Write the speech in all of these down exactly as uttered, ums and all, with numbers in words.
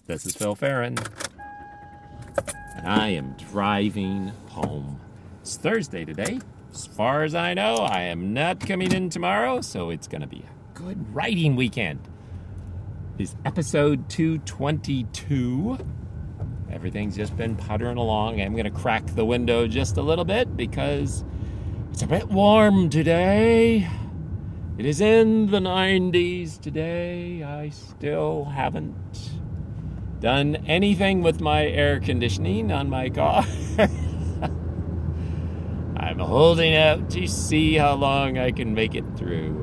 This is Phil Farron, and I am driving home. It's Thursday today. As far as I know, I am not coming in tomorrow, so it's going to be a good writing weekend. This is episode two twenty-two. Everything's just been puttering along. I'm going to crack the window just a little bit because it's a bit warm today. It is in the nineties today. I still haven't done anything with my air conditioning on my car. I'm holding out to see how long I can make it through.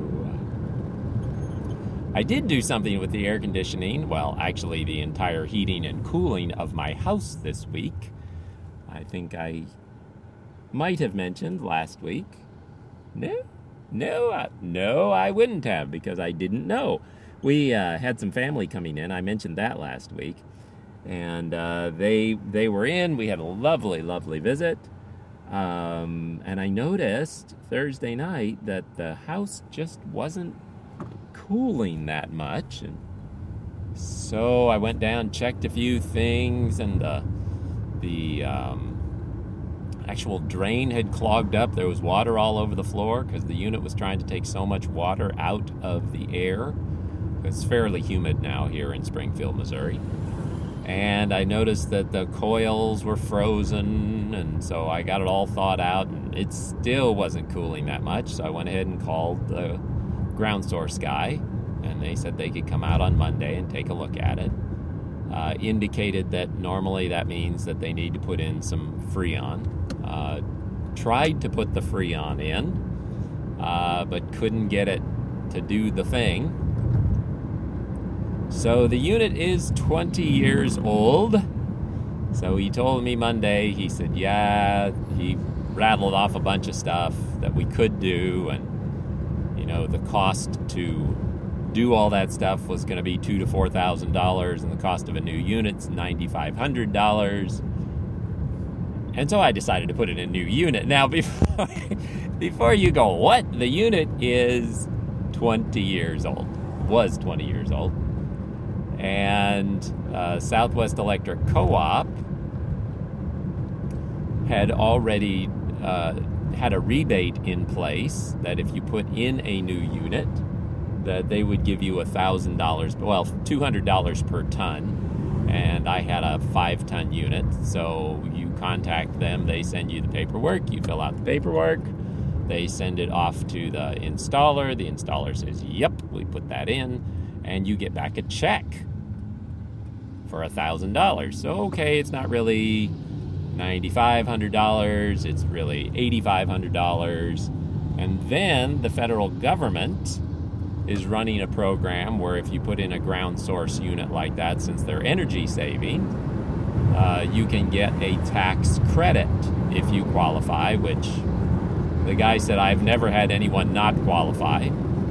I did do something with the air conditioning, well, actually the entire heating and cooling of my house this week. I think I might have mentioned last week. No, no, I, no, I wouldn't have because I didn't know. We uh, had some family coming in. I mentioned that last week. And uh, they they were in. We had a lovely, lovely visit. Um, and I noticed Thursday night that the house just wasn't cooling that much. And so I went down, checked a few things, and uh, the um, actual drain had clogged up. There was water all over the floor because the unit was trying to take so much water out of the air. It's fairly humid now here in Springfield, Missouri. And I noticed that the coils were frozen, and so I got it all thawed out, and it still wasn't cooling that much. So I went ahead and called the ground source guy, and they said they could come out on Monday and take a look at it. Uh, indicated that normally that means that they need to put in some Freon. Uh, tried to put the Freon in, uh, but couldn't get it to do the thing. So the unit is twenty years old. So he told me Monday, he said, yeah, he rattled off a bunch of stuff that we could do. And, you know, the cost to do all that stuff was going to be two thousand to four thousand dollars. And the cost of a new unit's nine thousand five hundred dollars. And so I decided to put in a new unit. Now, before, before you go, what? The unit is twenty years old. Was twenty years old. And uh, Southwest Electric Co-op had already uh, had a rebate in place that if you put in a new unit, that they would give you one thousand dollars, well, two hundred dollars per ton. And I had a five-ton unit, so you contact them, they send you the paperwork, you fill out the paperwork, they send it off to the installer, the installer says, yep, we put that in, and you get back a check for one thousand dollars. So, okay, it's not really nine thousand five hundred dollars, it's really eight thousand five hundred dollars. And then the federal government is running a program where if you put in a ground source unit like that, since they're energy saving, uh, you can get a tax credit if you qualify, which the guy said, I've never had anyone not qualify.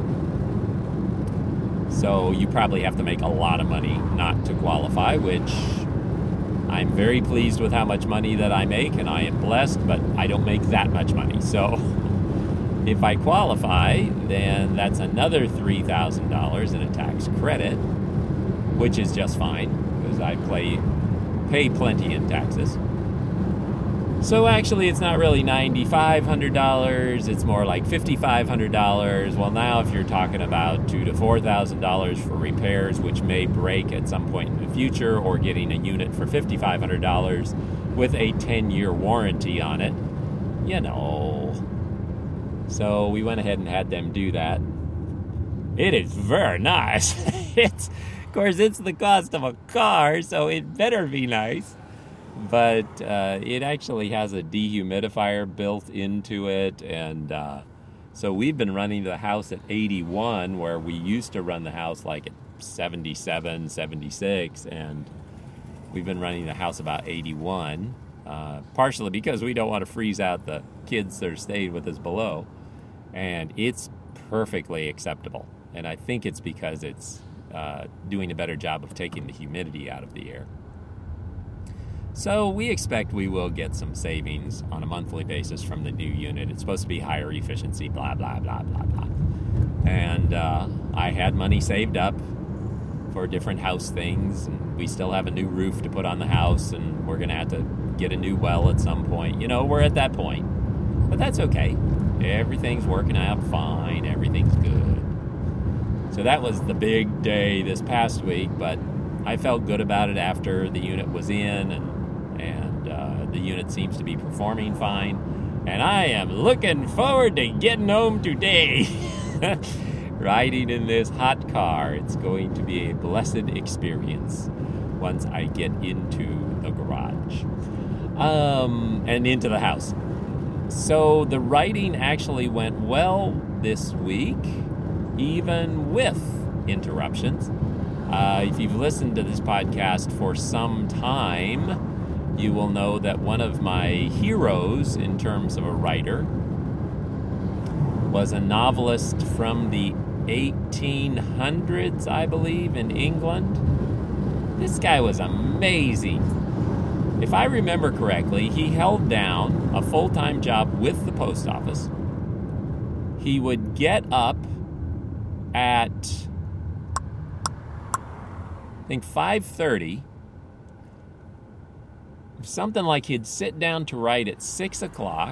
So you probably have to make a lot of money not to qualify, which I'm very pleased with how much money that I make, and I am blessed, but I don't make that much money. So if I qualify, then that's another three thousand dollars in a tax credit, which is just fine because I play, pay plenty in taxes. So actually, it's not really nine thousand five hundred dollars. It's more like five thousand five hundred dollars. Well, now if you're talking about two thousand to four thousand dollars for repairs, which may break at some point in the future, or getting a unit for five thousand five hundred dollars with a ten-year warranty on it, you know. So we went ahead and had them do that. It is very nice. It's, of course, it's the cost of a car, so it better be nice. But uh, it actually has a dehumidifier built into it, and uh, so we've been running the house at eighty-one, where we used to run the house like at seventy-seven, seventy-six, and we've been running the house about eighty-one, uh, partially because we don't want to freeze out the kids that are staying with us below, and it's perfectly acceptable, and I think it's because it's uh, doing a better job of taking the humidity out of the air. So we expect we will get some savings on a monthly basis from the new unit. It's supposed to be higher efficiency, blah, blah, blah, blah, blah. And uh, I had money saved up for different house things. And we still have a new roof to put on the house, and we're going to have to get a new well at some point. You know, we're at that point. But that's okay. Everything's working out fine. Everything's good. So that was the big day this past week, but I felt good about it after the unit was in, and, and uh, the unit seems to be performing fine. And I am looking forward to getting home today. Riding in this hot car. It's going to be a blessed experience once I get into the garage um, and into the house. So the writing actually went well this week, even with interruptions. Uh, if you've listened to this podcast for some time, you will know that one of my heroes in terms of a writer was a novelist from the eighteen hundreds, I believe, in England. This guy was amazing. If I remember correctly, he held down a full-time job with the post office. He would get up at, I think, five thirty. Something like he'd sit down to write at six o'clock.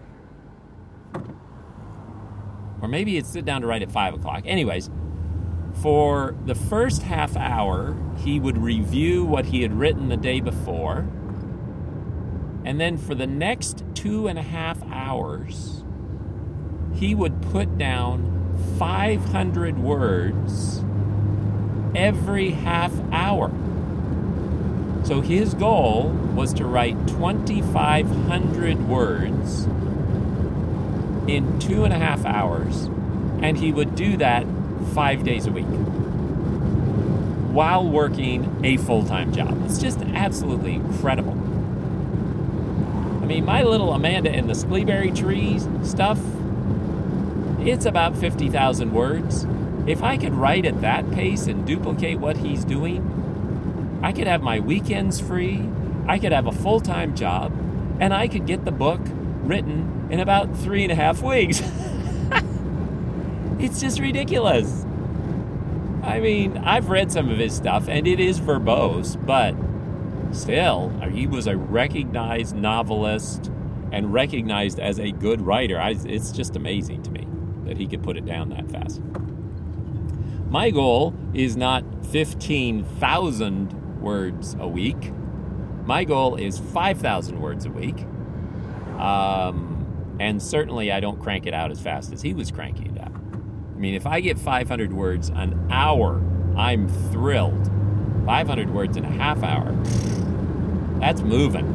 Or maybe he'd sit down to write at five o'clock. Anyways, for the first half hour, he would review what he had written the day before. And then for the next two and a half hours, he would put down five hundred words every half hour. So his goal was to write twenty-five hundred words in two and a half hours, and he would do that five days a week while working a full-time job. It's just absolutely incredible. I mean, my little Amanda and the Skleberry Trees stuff, it's about fifty thousand words. If I could write at that pace and duplicate what he's doing, I could have my weekends free, I could have a full-time job, and I could get the book written in about three and a half weeks. It's just ridiculous. I mean, I've read some of his stuff, and it is verbose, but still, he was a recognized novelist and recognized as a good writer. I, it's just amazing to me that he could put it down that fast. My goal is not fifteen thousand words a week. My goal is five thousand words a week. Um, and certainly I don't crank it out as fast as he was cranking it out. I mean, if I get five hundred words an hour, I'm thrilled. five hundred words in a half hour, that's moving.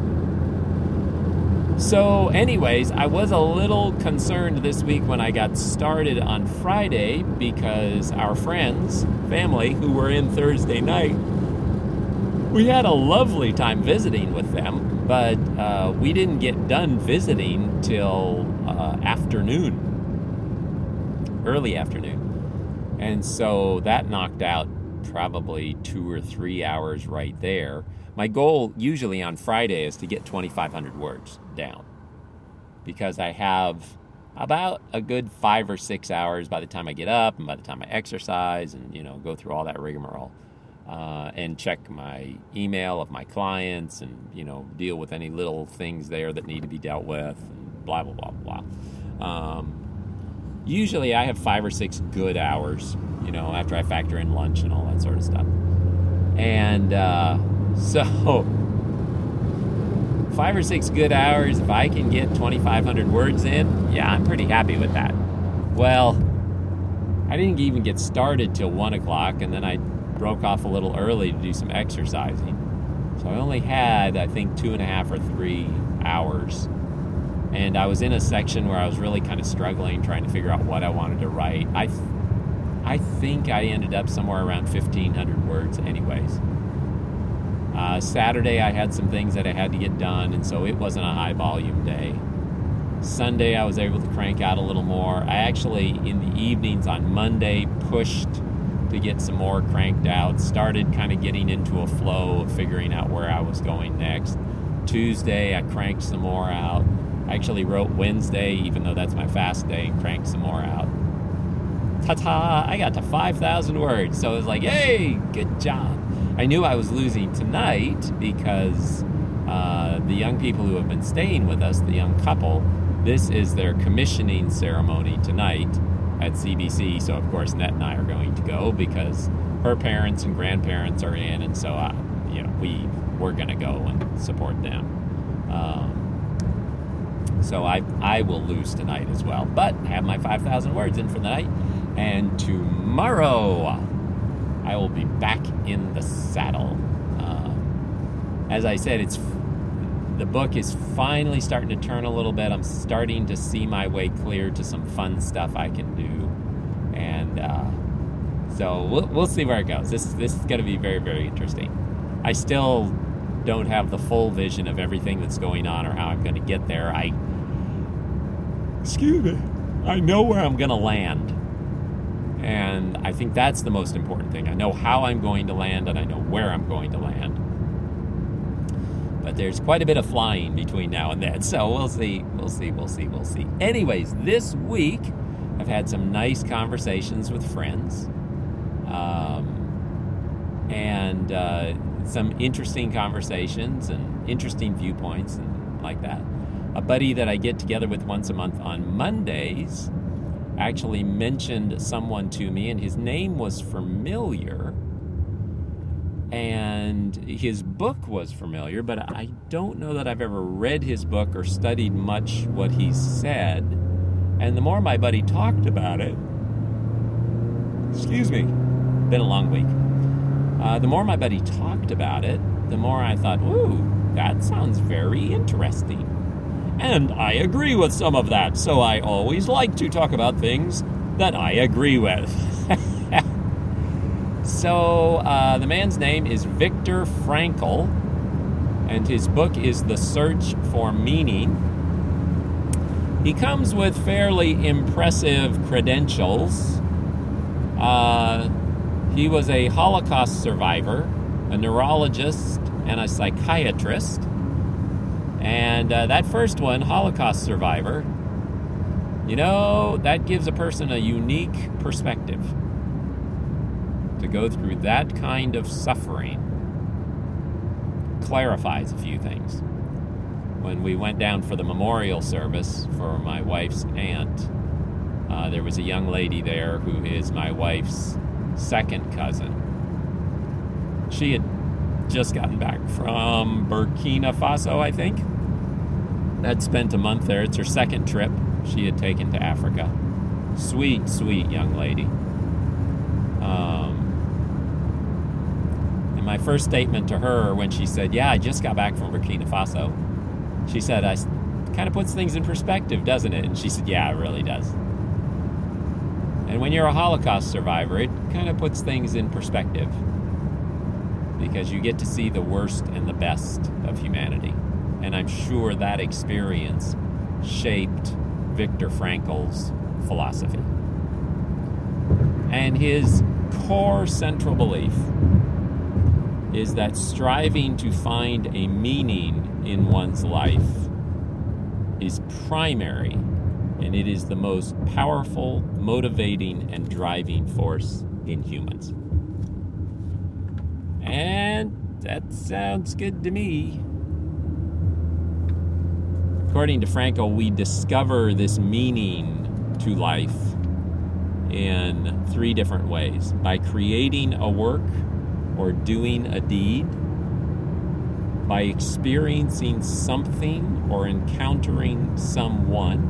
So anyways, I was a little concerned this week when I got started on Friday because our friends, family, who were in Thursday night, we had a lovely time visiting with them, but uh, we didn't get done visiting till uh, afternoon, early afternoon. And so that knocked out probably two or three hours right there. My goal usually on Friday is to get twenty-five hundred words down because I have about a good five or six hours by the time I get up and by the time I exercise and, you know, go through all that rigmarole. Uh, and check my email of my clients and, you know, deal with any little things there that need to be dealt with and blah, blah, blah, blah. Um, usually I have five or six good hours, you know, after I factor in lunch and all that sort of stuff. And uh, so five or six good hours, if I can get twenty-five hundred words in, yeah, I'm pretty happy with that. Well, I didn't even get started till one o'clock, and then I broke off a little early to do some exercising. So I only had, I think, two and a half or three hours. And I was in a section where I was really kind of struggling, trying to figure out what I wanted to write. I, th- I think I ended up somewhere around fifteen hundred words anyways. Uh, Saturday, I had some things that I had to get done, and so it wasn't a high volume day. Sunday, I was able to crank out a little more. I actually, in the evenings on Monday, pushed to get some more cranked out, started kind of getting into a flow of figuring out where I was going next. Tuesday, I cranked some more out. I actually wrote Wednesday, even though that's my fast day, and cranked some more out. ta-ta, I got to five thousand words. So it was like, hey, good job. I knew I was losing tonight because uh, the young people who have been staying with us, the young couple, this is their commissioning ceremony tonight at C B C. So, of course, Net and I are going to go because her parents and grandparents are in, and so, uh, you know, we, we're going to go and support them. Um, so I I will lose tonight as well. But I have my five thousand words in for the night. And tomorrow, I will be back in the saddle. Uh, as I said, it's the book is finally starting to turn a little bit. I'm starting to see my way clear to some fun stuff I can do. And uh, so we'll, we'll see where it goes. This, this is going to be very, very interesting. I still don't have the full vision of everything that's going on or how I'm going to get there. I, excuse me, I know where I'm going to land. And I think that's the most important thing. I know how I'm going to land, and I know where I'm going to land. But there's quite a bit of flying between now and then. So we'll see, we'll see, we'll see, we'll see. Anyways, this week, I've had some nice conversations with friends. Um, and uh, some interesting conversations and interesting viewpoints and like that. A buddy that I get together with once a month on Mondays actually mentioned someone to me, and his name was familiar, and his book was familiar, but I don't know that I've ever read his book or studied much what he said. And the more my buddy talked about it, excuse me, been a long week. Uh, the more my buddy talked about it, the more I thought, ooh, that sounds very interesting. And I agree with some of that, so I always like to talk about things that I agree with. So, uh, the man's name is Viktor Frankl, and his book is The Search for Meaning. He comes with fairly impressive credentials. Uh, he was a Holocaust survivor, a neurologist, and a psychiatrist. And uh, that first one, Holocaust survivor, you know, that gives a person a unique perspective. To go through that kind of suffering clarifies a few things. When we went down for the memorial service for my wife's aunt, uh, there was a young lady there who is my wife's second cousin. She had just gotten back from Burkina Faso, I think. Had spent a month there. It's her second trip she had taken to Africa. Sweet, sweet young lady. Um, and my first statement to her when she said, yeah, I just got back from Burkina Faso, she said, I kind of puts things in perspective, doesn't it? And she said, yeah, it really does. And when you're a Holocaust survivor, it kind of puts things in perspective because you get to see the worst and the best of humanity. And I'm sure that experience shaped Viktor Frankl's philosophy. And his core central belief is that striving to find a meaning in one's life is primary, and it is the most powerful, motivating, and driving force in humans. And that sounds good to me. According to Frankl, we discover this meaning to life in three different ways. By creating a work or doing a deed, by experiencing something or encountering someone,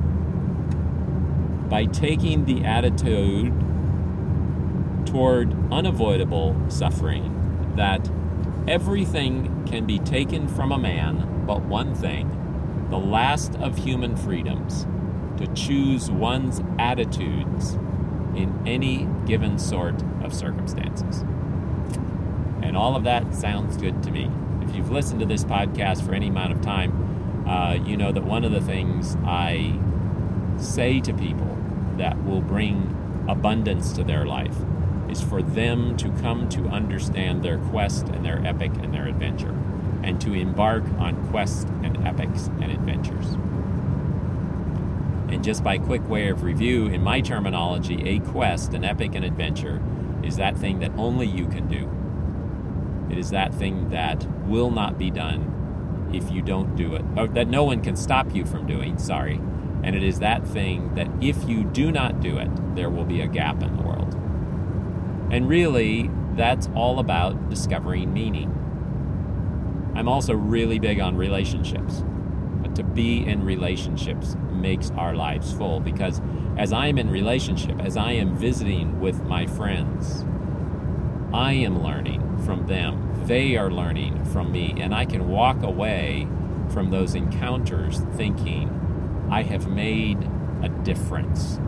by taking the attitude toward unavoidable suffering, that everything can be taken from a man but one thing, the last of human freedoms, to choose one's attitudes in any given sort of circumstances. And all of that sounds good to me. If you've listened to this podcast for any amount of time, uh, you know that one of the things I say to people that will bring abundance to their life is for them to come to understand their quest and their epic and their adventure, and to embark on quests and epics and adventures. And just by quick way of review, in my terminology, a quest, an epic, an adventure, is that thing that only you can do. It is that thing that will not be done if you don't do it, or that no one can stop you from doing, sorry. And it is that thing that if you do not do it, there will be a gap in the world. And really, that's all about discovering meaning. I'm also really big on relationships. But to be in relationships makes our lives full, because as I am in relationship, as I am visiting with my friends, I am learning from them. They are learning from me, and I can walk away from those encounters thinking, I have made a difference.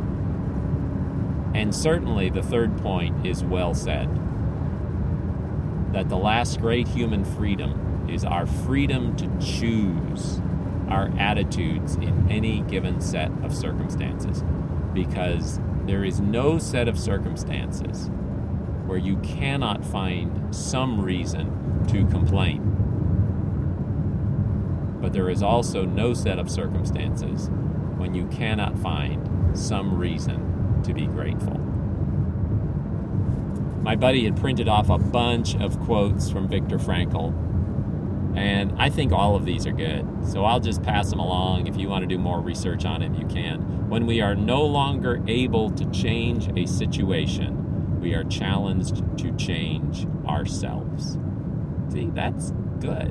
And certainly the third point is well said, that the last great human freedom is our freedom to choose our attitudes in any given set of circumstances, because there is no set of circumstances where you cannot find some reason to complain. But there is also no set of circumstances when you cannot find some reason to be grateful. My buddy had printed off a bunch of quotes from Viktor Frankl, and I think all of these are good. So I'll just pass them along. If you want to do more research on him, you can. When we are no longer able to change a situation, we are challenged to change ourselves. See, that's good.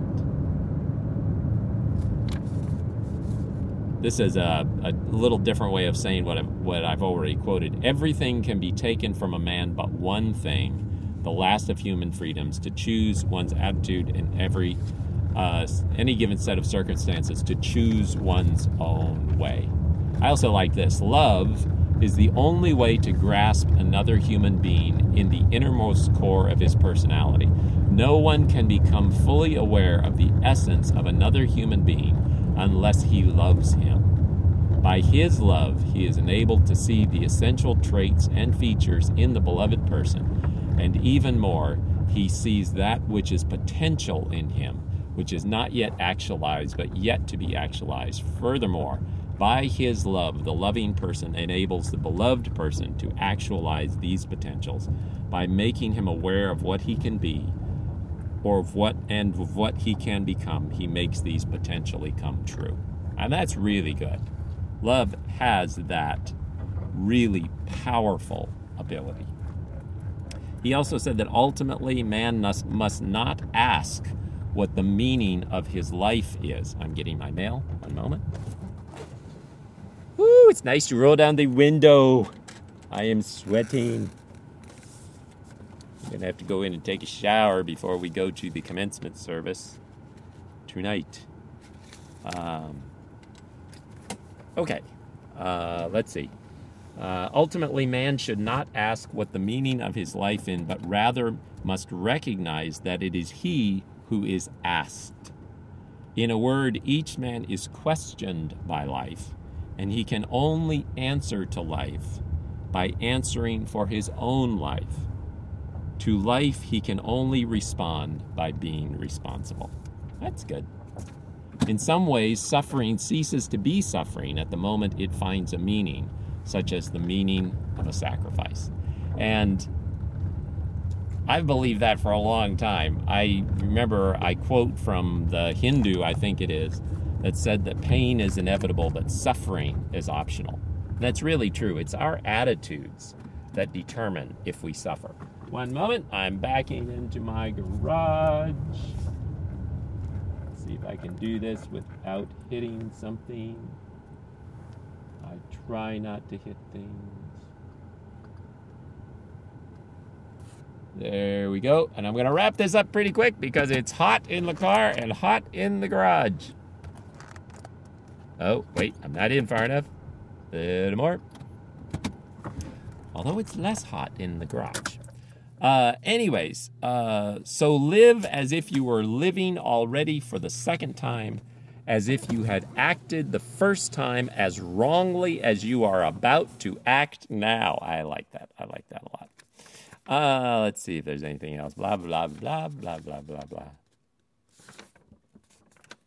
This is a, a little different way of saying what I've, what I've already quoted. Everything can be taken from a man but one thing, the last of human freedoms, to choose one's attitude in every uh, any given set of circumstances, to choose one's own way. I also like this. Love is the only way to grasp another human being in the innermost core of his personality. No one can become fully aware of the essence of another human being unless he loves him. By his love, he is enabled to see the essential traits and features in the beloved person, and even more, he sees that which is potential in him, which is not yet actualized, but yet to be actualized. Furthermore, by his love, the loving person enables the beloved person to actualize these potentials by making him aware of what he can be, or of what and of what he can become. He makes these potentially come true. And that's really good. Love has that really powerful ability. He also said that ultimately man must, must not ask what the meaning of his life is. I'm getting my mail. One moment. Woo, it's nice to roll down the window. I am sweating. I'm going to have to go in and take a shower before we go to the commencement service tonight. Um, okay, uh, let's see. Uh, ultimately, man should not ask what the meaning of his life is, but rather must recognize that it is he who is asked. In a word, each man is questioned by life, and he can only answer to life by answering for his own life. To life, he can only respond by being responsible. That's good. In some ways, suffering ceases to be suffering at the moment it finds a meaning, such as the meaning of a sacrifice. And I've believed that for a long time. I remember I quote from the Hindu, I think it is, that said that pain is inevitable, but suffering is optional. That's really true. It's our attitudes that determine if we suffer. One moment, I'm backing into my garage. Let's see if I can do this without hitting something. I try not to hit things. There we go. And I'm going to wrap this up pretty quick because it's hot in the car and hot in the garage. Oh, wait, I'm not in far enough. A little more. Although it's less hot in the garage. Uh, anyways, uh, so live as if you were living already for the second time, as if you had acted the first time as wrongly as you are about to act now. I like that. I like that a lot. Uh, let's see if there's anything else. Blah, blah, blah, blah, blah, blah, blah.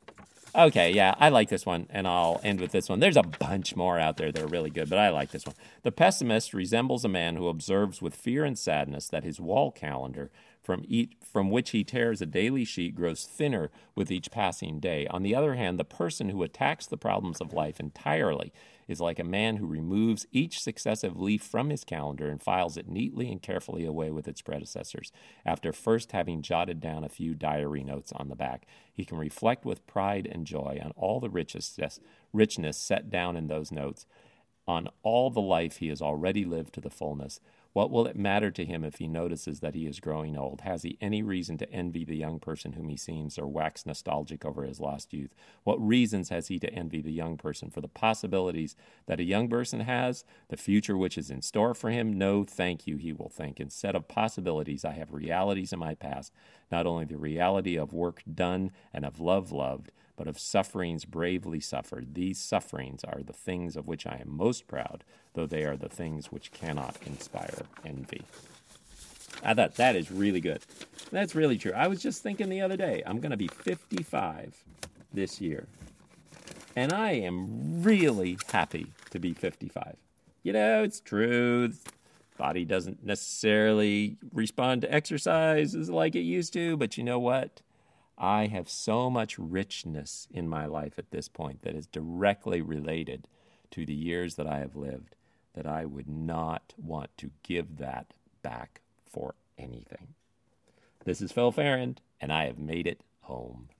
Okay, yeah, I like this one, and I'll end with this one. There's a bunch more out there that are really good, but I like this one. The pessimist resembles a man who observes with fear and sadness that his wall calendar, from, each, from which he tears a daily sheet, grows thinner with each passing day. On the other hand, the person who attacks the problems of life entirely is like a man who removes each successive leaf from his calendar and files it neatly and carefully away with its predecessors. After first having jotted down a few diary notes on the back, he can reflect with pride and joy on all the richness, richness set down in those notes, on all the life he has already lived to the fullness. What will it matter to him if he notices that he is growing old? Has he any reason to envy the young person whom he sees or wax nostalgic over his lost youth? What reasons has he to envy the young person for the possibilities that a young person has, the future which is in store for him? No, thank you, he will think. Instead of possibilities, I have realities in my past, not only the reality of work done and of love loved, but of sufferings bravely suffered. These sufferings are the things of which I am most proud, though they are the things which cannot inspire envy. I thought that is really good. That's really true. I was just thinking the other day, I'm going to be fifty-five this year, and I am really happy to be fifty-five. You know, it's true. Body doesn't necessarily respond to exercise like it used to, but you know what? I have so much richness in my life at this point that is directly related to the years that I have lived that I would not want to give that back for anything. This is Phil Farrand, and I have made it home.